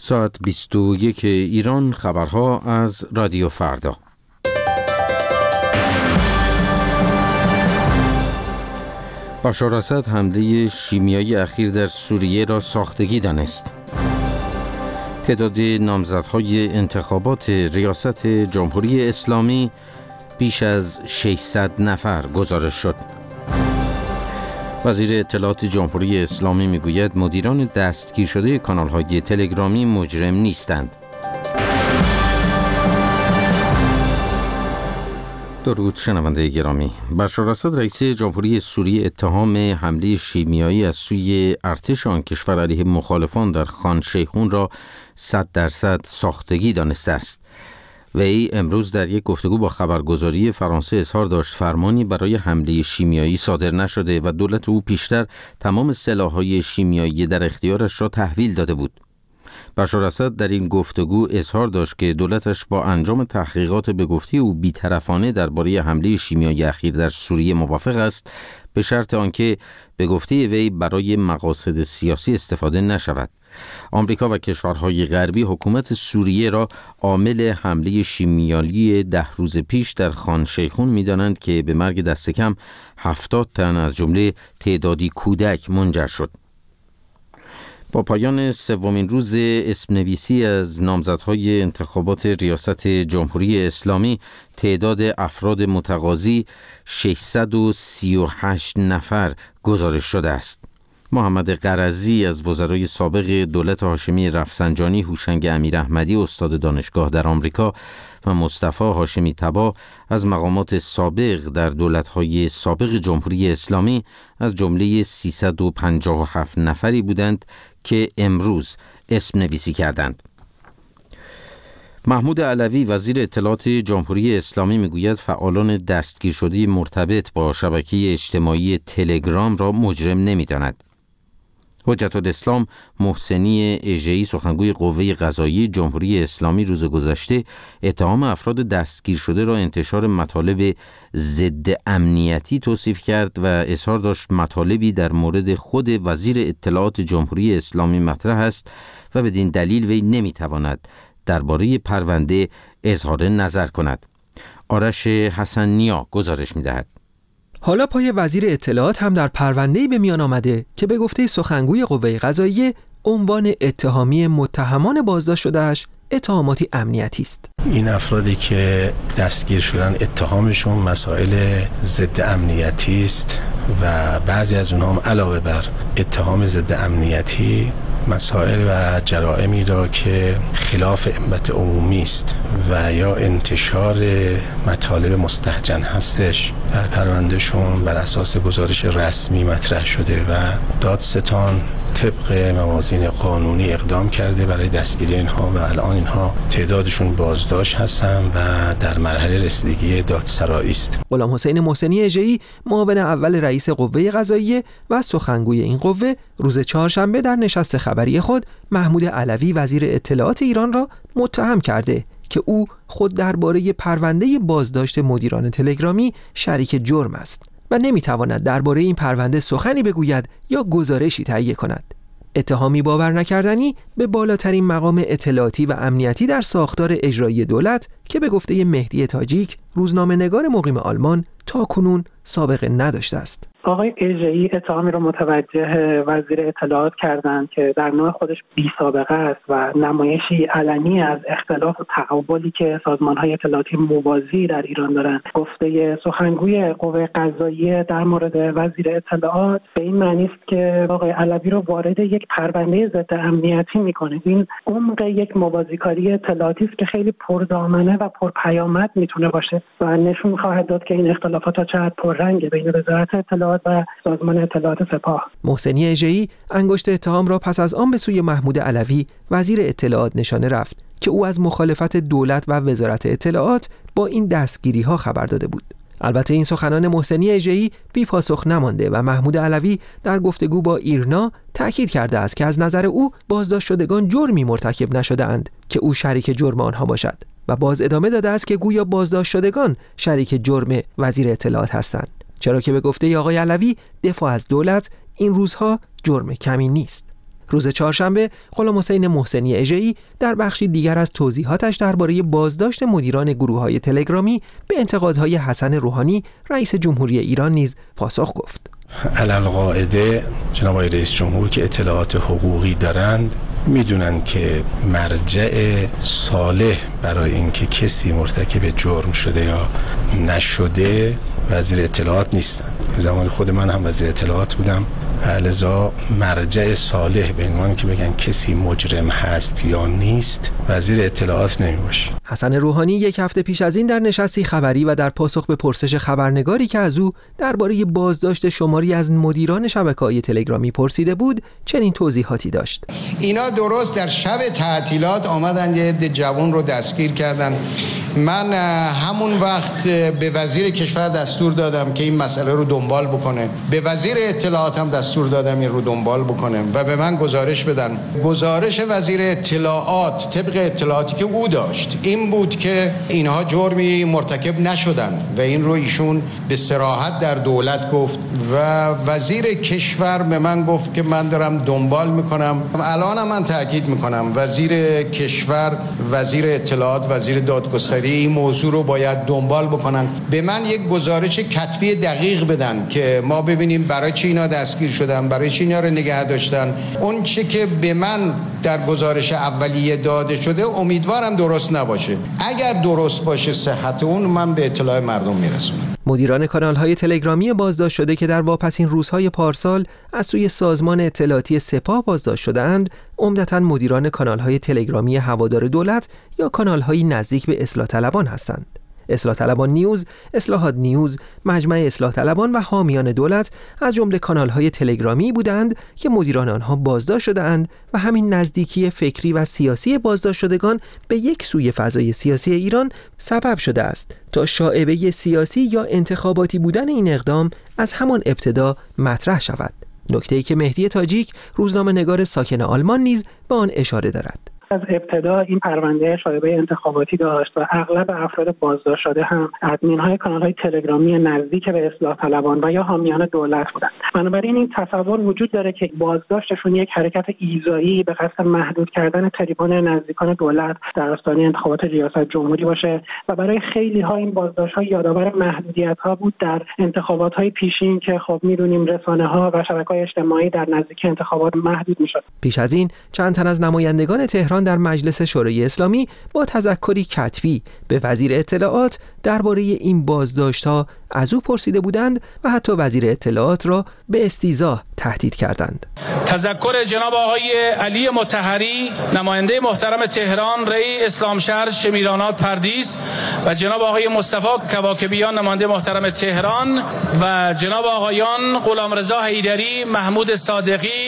ساعت 21 ایران. خبرها از رادیو فردا. بشار اسد حمله شیمیایی اخیر در سوریه را ساختگی دانست. تعداد نامزدهای انتخابات ریاست جمهوری اسلامی بیش از 600 نفر گزارش شد. وزیر اطلاعات جمهوری اسلامی میگوید مدیران دستگیر شده کانال‌های تلگرامی مجرم نیستند. درود شنونده گرامی. بشار اسد رئیس جمهوری سوریه اتهام حمله شیمیایی از سوی ارتش آن کشور علیه مخالفان در خان شیخون را 100% ساختگی دانسته است. وی امروز در یک گفتگو با خبرگزاری فرانسه اظهار داشت فرمانی برای حمله شیمیایی صادر نشده و دولت او پیشتر تمام سلاح‌های شیمیایی در اختیارش را تحویل داده بود. بشار اسد در این گفتگو اظهار داشت که دولتش با انجام تحقیقات به گفته او بی‌طرفانه درباره حمله شیمیایی اخیر در سوریه موافق است، به شرط آنکه به گفته وی برای مقاصد سیاسی استفاده نشود. آمریکا و کشورهای غربی حکومت سوریه را عامل حمله شیمیایی 10 روز پیش در خان شیخون می‌دانند که به مرگ دست کم 70 تن از جمله تعدادی کودک منجر شد. با پایان سومین روز اسمنویسی از نامزدهای انتخابات ریاست جمهوری اسلامی، تعداد افراد متقاضی 638 نفر گزارش شده است. محمد قرضی از وزرای سابق دولت هاشمی رفسنجانی، هوشنگ امیراحمدی استاد دانشگاه در آمریکا و مصطفی هاشمی طبا از مقامات سابق در دولت‌های سابق جمهوری اسلامی از جمله 357 نفری بودند که امروز اسم نویسی کردند. محمود علوی وزیر اطلاعات جمهوری اسلامی میگوید فعالان دستگیر شده مرتبط با شبکه اجتماعی تلگرام را مجرم نمی‌داند. حجت الاسلام محسنی اژه‌ای سخنگوی قوه قضاییه جمهوری اسلامی روز گذشته اتهام افراد دستگیر شده را انتشار مطالب ضد امنیتی توصیف کرد و اظهار داشت مطالبی در مورد خود وزیر اطلاعات جمهوری اسلامی مطرح است و بدین دلیل وی نمیتواند درباره پرونده اظهار نظر کند. آرش حسن‌نیا گزارش می‌دهد. حالا پای وزیر اطلاعات هم در پرونده‌ای به میان آمده که به گفته سخنگوی قوه قضاییه عنوان اتهامی متهمان بازداشت شدهش اتهاماتی امنیتی است. این افرادی که دستگیر شدن اتهامشون مسائل ضد امنیتی است و بعضی از اونها هم علاوه بر اتهام ضد امنیتی مسائل و جرائمی را که خلاف امنیت عمومی است و یا انتشار مطالب مستهجن هستش در پروندهشون بر اساس گزارش رسمی مطرح شده و دادستان طبق موازین قانونی اقدام کرده برای دستگیری اینها و الان اینها تعدادشون بازداشت هستن و در مرحله رسیدگی دادسرایی است. غلام حسین محسنی اژه‌ای معاون اول رئیس قوه قضاییه و سخنگوی این قوه روز چهارشنبه در نشست خبری خود محمود علوی وزیر اطلاعات ایران را متهم کرده که او خود درباره پرونده بازداشت مدیران تلگرامی شریک جرم است و نمیتواند درباره این پرونده سخنی بگوید یا گزارشی تهیه کند. اتهامی باور نکردنی به بالاترین مقام اطلاعاتی و امنیتی در ساختار اجرایی دولت که به گفته مهدی تاجیک روزنامه‌نگار مقیم آلمان تاکنون سابقه نداشته است. آقای اژه‌ای اتهامی را متوجه وزیر اطلاعات کردند که در نوع خودش بی سابقه است و نمایشی علنی از اختلاف و تقابلی که سازمان‌های اطلاعاتی موازی در ایران دارند. گفته سخنگوی قوه قضاییه در مورد وزیر اطلاعات به این معنی است که آقای علوی را وارد یک پرونده ضد امنیتی می‌کنه. این عمق یک موازیکاری اطلاعاتی است که خیلی پردامنه و پرپیامد میتونه باشه و نشون خواهد داد که این اختلافات تا چقدر پررنگه بین وزارت اطلاعات و سازمان اطلاعات سپاه. محسنی اژه‌ای انگشت اتهام را پس از آن به سوی محمود علوی وزیر اطلاعات نشانه رفت که او از مخالفت دولت و وزارت اطلاعات با این دستگیری‌ها خبر داده بود. البته این سخنان محسنی اژه‌ای بی پاسخ نمانده و محمود علوی در گفتگو با ایرنا تأکید کرده است که از نظر او بازداشت شدگان جرمی مرتکب نشده‌اند که او شریک جرم آنها باشد و باز ادامه داده است که گویا بازداشت شدگان شریک جرم وزیر اطلاعات هستند، چرا که به گفته آقای علوی دفاع از دولت این روزها جرم کمی نیست. روز چهارشنبه غلامحسین محسنی اژه‌ای در بخشی دیگر از توضیحاتش درباره بازداشت مدیران گروه‌های تلگرامی به انتقادهای حسن روحانی رئیس جمهوری ایران نیز پاسخ گفت. علالقاعده جناب آقای رئیس جمهور که اطلاعات حقوقی دارند میدونن که مرجع صالح برای اینکه کسی مرتکب جرم شده یا نشده وزیر اطلاعات نیستن. زمان خود من هم وزیر اطلاعات بودم، لذا مرجع صالح به عنوان که بگن کسی مجرم هست یا نیست وزیر اطلاعات نمیباشه. حسن روحانی یک هفته پیش از این در نشستی خبری و در پاسخ به پرسش خبرنگاری که از او درباره بازداشت شماری از مدیران شبکه‌های تلگرامی پرسیده بود چنین توضیحاتی داشت. اینا درست در شب تعطیلات آمدن یه عده جوان رو دستگیر کردن. من همون وقت به وزیر کشور دستور دادم که این مسئله رو دنبال بکنه، به وزیر اطلاعات هم دستور دادم این رو دنبال بکنه و به من گزارش بدن. گزارش وزیر اطلاعات طبق اطلاعاتی که او داشت این بود که اینها جرمی مرتکب نشدن و این رو ایشون به صراحت در دولت گفت و وزیر کشور به من گفت که من دارم دنبال میکنم. الان من تاکید میکنم وزیر کشور، وزیر اطلاعات، وزیر دادگستری این موضوع رو باید دنبال بکنن. به من یک گزارش کتبی دقیق بدن که ما ببینیم برای چی اینا دستگیر شدن، برای چی اینا رو نگه داشتن. اون چه که به من در گزارش اولیه داده شده امیدوارم درست نباشه. اگر درست باشه صحت اون من به اطلاع مردم میرسونم. مدیران کانال‌های تلگرامی بازداشت شده که در واپسین روزهای پارسال از سوی سازمان اطلاعاتی سپاه بازداشت شده‌اند، عمدتاً مدیران کانال‌های تلگرامی هوادار دولت یا کانال‌های نزدیک به اصلاح طلبان هستند. اصلاح طلبان نیوز، اصلاحات نیوز، مجمع اصلاح طلبان و حامیان دولت از جمله کانال‌های تلگرامی بودند که مدیران آنها بازداشت شده‌اند و همین نزدیکی فکری و سیاسی بازداشت شدگان به یک سوی فضای سیاسی ایران سبب شده است تا شائبه سیاسی یا انتخاباتی بودن این اقدام از همان ابتدا مطرح شود. نکته‌ای که مهدی تاجیک، روزنامه‌نگار ساکن آلمان نیز به آن اشاره دارد. از ابتدا این پرونده شایبه انتخاباتی داشت و اغلب افراد بازداشت شده هم ادمین‌های کانال‌های تلگرامی نزدیک به اصلاح طلبان و یا حامیان دولت بودند. بنابراین این تصور وجود داره که بازداشتشون یک حرکت ایذایی به قصد محدود کردن تریبون نزدیکان دولت در آستانه انتخابات ریاست جمهوری باشه و برای خیلی‌ها این بازداشت‌ها یادآور محدودیت‌ها بود در انتخابات‌های پیشین که خب می‌دونیم رسانه‌ها و شبکه‌های اجتماعی در نزدیک انتخابات محدود می‌شد. پیش از این چند تن از نمایندگان تهران در مجلس شورای اسلامی با تذکری کتبی به وزیر اطلاعات درباره این بازداشت‌ها از او پرسیده بودند و حتی وزیر اطلاعات را به استیضاح تهدید کردند. تذکر جناب آقای علی مطهری نماینده محترم تهران ری اسلام شهر شمیرانات پردیس و جناب آقای مصطفی کواکبیان نماینده محترم تهران و جناب آقایان غلامرضا حیدری، محمود صادقی،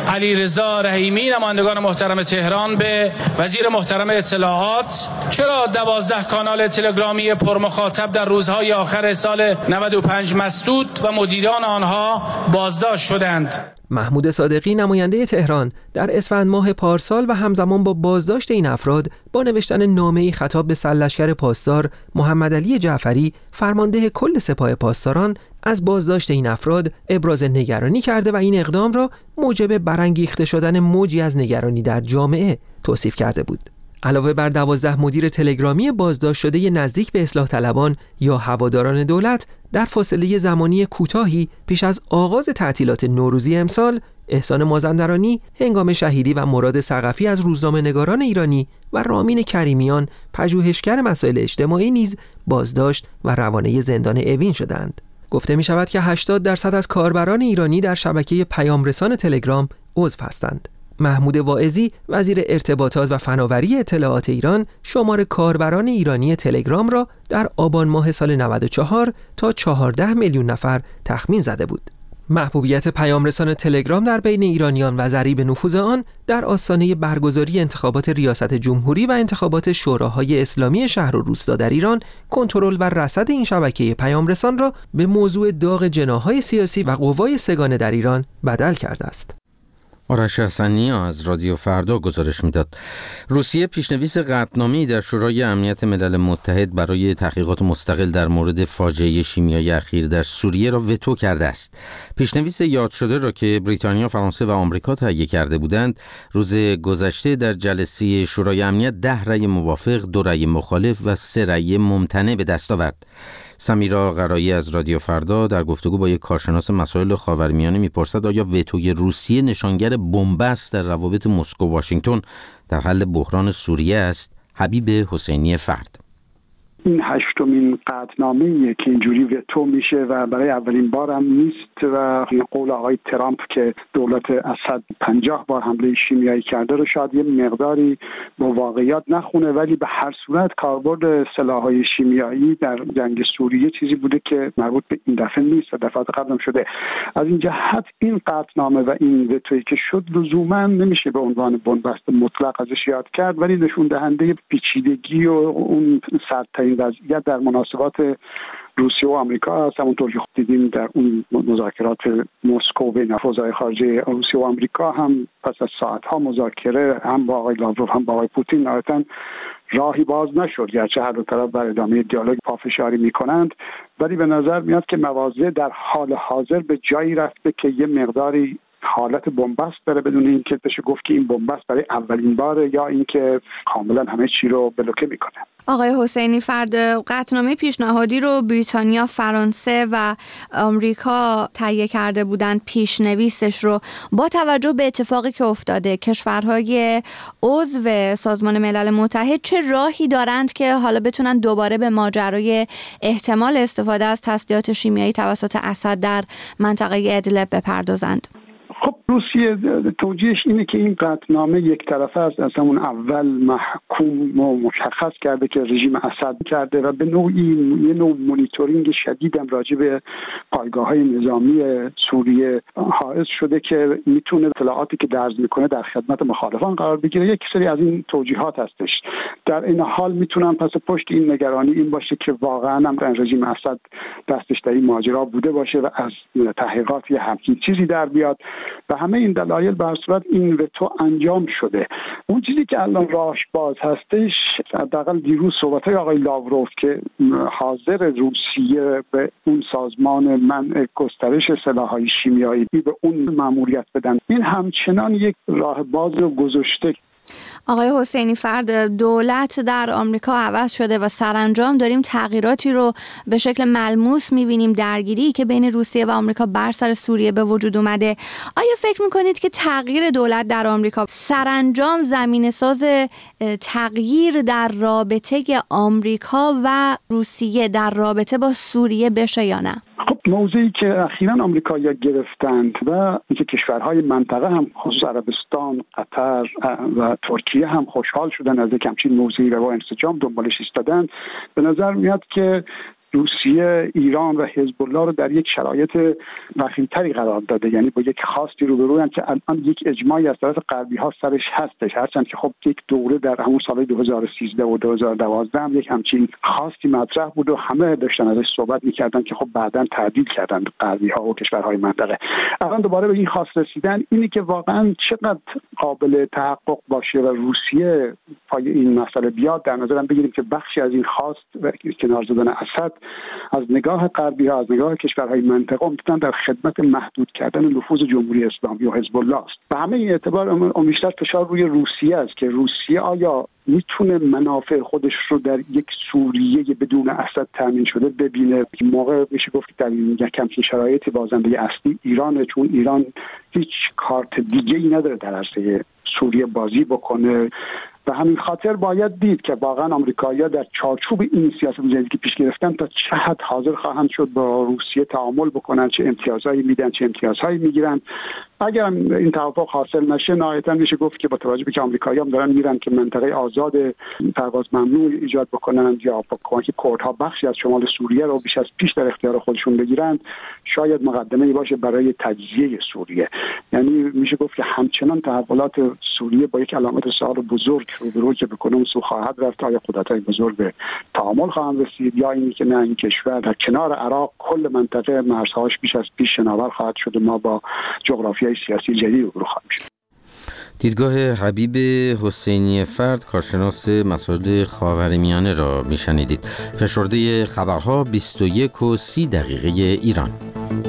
علیرضا رحیمی نمایندگان محترم تهران به وزیر محترم اطلاعات چرا 12 کانال تلگرامی پرمخاطب در روزهای آخر سال 95 مسدود و مدیران آنها بازداشت شدند. محمود صادقی نماینده تهران در اسفند ماه پارسال و همزمان با بازداشت این افراد با نوشتن نامه‌ای خطاب به سرلشکر پاسدار محمد علی جعفری فرمانده کل سپاه پاسداران از بازداشت این افراد ابراز نگرانی کرده و این اقدام را موجب برانگیخته شدن موجی از نگرانی در جامعه توصیف کرده بود. علاوه بر 12 مدیر تلگرامی بازداشت شده نزدیک به اصلاح طلبان یا هواداران دولت، در فاصله زمانی کوتاهی پیش از آغاز تعطیلات نوروزی امسال، احسان مازندرانی، هنگام شهیدی و مراد ثقفی از روزنامه‌نگاران ایرانی و رامین کریمیان، پژوهشگر مسائل اجتماعی نیز بازداشت و روانه زندان اوین شدند. گفته می شود که 80% از کاربران ایرانی در شبکه پیامرسان تلگرام عضو هستند. محمود واعظی، وزیر ارتباطات و فناوری اطلاعات ایران، شمار کاربران ایرانی تلگرام را در آبان ماه سال 94 تا 14 میلیون نفر تخمین زده بود. محبوبیت پیامرسان تلگرام در بین ایرانیان و ضریب نفوذ آن در آستانه برگزاری انتخابات ریاست جمهوری و انتخابات شوراهای اسلامی شهر و روستا در ایران، کنترل و رصد این شبکه پیامرسان را به موضوع داغ جناح‌های سیاسی و قوای سگانه در ایران بدل کرده است. آرش حسنی از رادیو فردا گزارش میداد. روسیه پیشنویس قطعنامه‌ای در شورای امنیت ملل متحد برای تحقیقات مستقل در مورد فاجعه شیمیایی اخیر در سوریه را وتو کرده است. پیشنویس یاد شده را که بریتانیا، فرانسه و آمریکا تهیه کرده بودند، روز گذشته در جلسه شورای امنیت 10 رأی موافق، 2 رأی مخالف و 3 رأی ممتنع به دست آورد. سمیرا قرایی از رادیو فردا در گفتگو با یک کارشناس مسائل خاورمیانه میپرسد آیا وتوی روسیه نشانگر بنبست در روابط مسکو و واشنگتن در حل بحران سوریه است؟ حبیب حسینی فرد: این 8مین قطعنامه‌ایه که اینجوری وتو میشه و برای اولین بار هم نیست و قول آقای ترامپ که دولت اسد 50 بار حمله شیمیایی کرده رو شاید یه مقداری با واقعیت نخونه، ولی به هر صورت کاربرد سلاح‌های شیمیایی در جنگ سوریه چیزی بوده که مربوط به این دفعه نیست و دفعات قبلم شده. از این جهت این قطعنامه و این وتویی که شد لزوما نمیشه به عنوان بنبست مطلق ازش یاد کرد، ولی نشون دهنده پیچیدگی و اون سردترین وضعیت در مناسبات روسیه و آمریکا هست. همونطور که دیدیم در اون مذاکرات مسکو بین وزرای خارجه روسیه و آمریکا هم پس از ساعت‌ها مذاکره هم با آقای لاوروف هم با آقای پوتین نهایتاً راهی باز نشد، گرچه هر دو طرف بر ادامه دیالوگ پافشاری میکنند، ولی به نظر میاد که مواضع در حال حاضر به جایی رفته که یه مقداری حالت بنبست داره، بدون اینکه بشه گفت که این بنبست برای اولین باره یا اینکه کاملا همه چی رو بلوکه میکنه. آقای حسینی فرد، قطعنامه پیشنهادی رو بریتانیا، فرانسه و آمریکا تهیه کرده بودند. پیشنویسش رو با توجه به اتفاقی که افتاده، کشورهای عضو سازمان ملل متحد چه راهی دارند که حالا بتونن دوباره به ماجرای احتمال استفاده از تسلیحات شیمیایی توسط اسد در منطقه ادلب بپردازند؟ خب روسیه توجیهش اینه که این قطعنامه یک طرفه است، از همون اول محکوم و مشخص کرده که رژیم اسد کرده و به نوعی یه نوع مونیتورینگ شدیدم راجع به پایگاه‌های نظامی سوریه حائز شده که میتونه اطلاعاتی که درز میکنه در خدمت مخالفان قرار بگیره. یک سری از این توجیهات هستش. در این حال میتونم پس پشت این نگرانی این باشه که واقعا هم رژیم اسد دستش در این ماجرا بوده باشه و از تحقیقات یه همچین چیزی در بیاد. و همه این دلایل به هر صورت این وتو انجام شده. اون چیزی که الان راهش باز هستش، حداقل دیروز صحبت‌های آقای لاوروف که حاضر روسیه به اون سازمان منع گسترش سلاح‌های شیمیایی به اون مأموریت بدن، این همچنان یک راه باز رو گذاشته. آقای حسینی فرد، دولت در آمریکا عوض شده و سرانجام داریم تغییراتی رو به شکل ملموس می‌بینیم، درگیری که بین روسیه و آمریکا بر سر سوریه به وجود اومده. آیا فکر می‌کنید که تغییر دولت در آمریکا سرانجام زمینه‌ساز تغییر در رابطه آمریکا و روسیه در رابطه با سوریه بشه یا نه؟ خب موضعی که اخیراً آمریکایی‌ها گرفتند و اینکه کشورهای منطقه هم خصوص عربستان، قطر و ترکیه هم خوشحال شدن از یک همچین موضعی و با انسجام دنبالش ایستادن، به نظر میاد که روسیه، ایران و حزب الله رو در یک شرایط وخیم‌تری قرار داده، یعنی با یک خواستی روبرویند که الان یک اجماعی از طرف غربی‌ها سرش هستش، هرچند که خب یک دوره در همون سال 2013 و 2012 هم یک همچین خواستی مطرح بود و همه داشتن ازش صحبت می‌کردن که خب بعداً تعدیل کردن غربی‌ها و کشورهای منطقه. الان دوباره به این خواست رسیدن، اینی که واقعاً چقدر قابل تحقق باشه و روسیه پای این مسئله بیاد. در نظرم بگیریم که بخشی از این خواست و کنار زدن اسد از نگاه غربی‌ها، از نگاه کشورهای منطقه عمدتاً در خدمت محدود کردن نفوذ جمهوری اسلامی و حزب الله است. به همه این اعتبار بیشتر فشار روی روسیه است که روسیه آیا میتونه منافع خودش رو در یک سوریه بدون اسد تامین شده ببینه. این موقع میشه گفت که در این همچین شرایطی بازنده اصلی ایرانه، چون ایران هیچ کارت دیگه‌ای نداره در عرصه سوریه بازی بکنه. و همین خاطر باید دید که واقعا آمریکایی‌ها در چارچوب این سیاست جدیدی که پیش گرفتن تا چه حد حاضر خواهند شد با روسیه تعامل بکنن، چه امتیازهایی میدن، چه امتیازهایی میگیرن. اگر این توافق حاصل نشه، نهایتاً میشه گفت که با توجه به که آمریکایی‌ها هم دارن میرن که منطقه آزاد پرواز ممنوع ایجاد بکنن یا با کمک کردها بخشی از شمال سوریه رو بیش از پیش در اختیار خودشون بگیرن، شاید مقدمه‌ای باشه برای تجزیه سوریه. یعنی میشه گفت که همچنان تحولات سوریه با یک علامت سوال بزرگ روبرو که به کدوم سو خواهد رفت. آیا قدرت‌های بزرگ به تعامل خواهند رسید یا اینی که نه، این کشور در کنار عراق کل منطقه مرزهاش بیش از پیش شناور خواهد شد و ما با جغرافیای سیاسی جدید روبرو خواهیم شد. دیدگاه حبیب حسینی فرد، کارشناس مسائل خاورمیانه را میشنیدید. فشرده خبرها 21:30 ایران.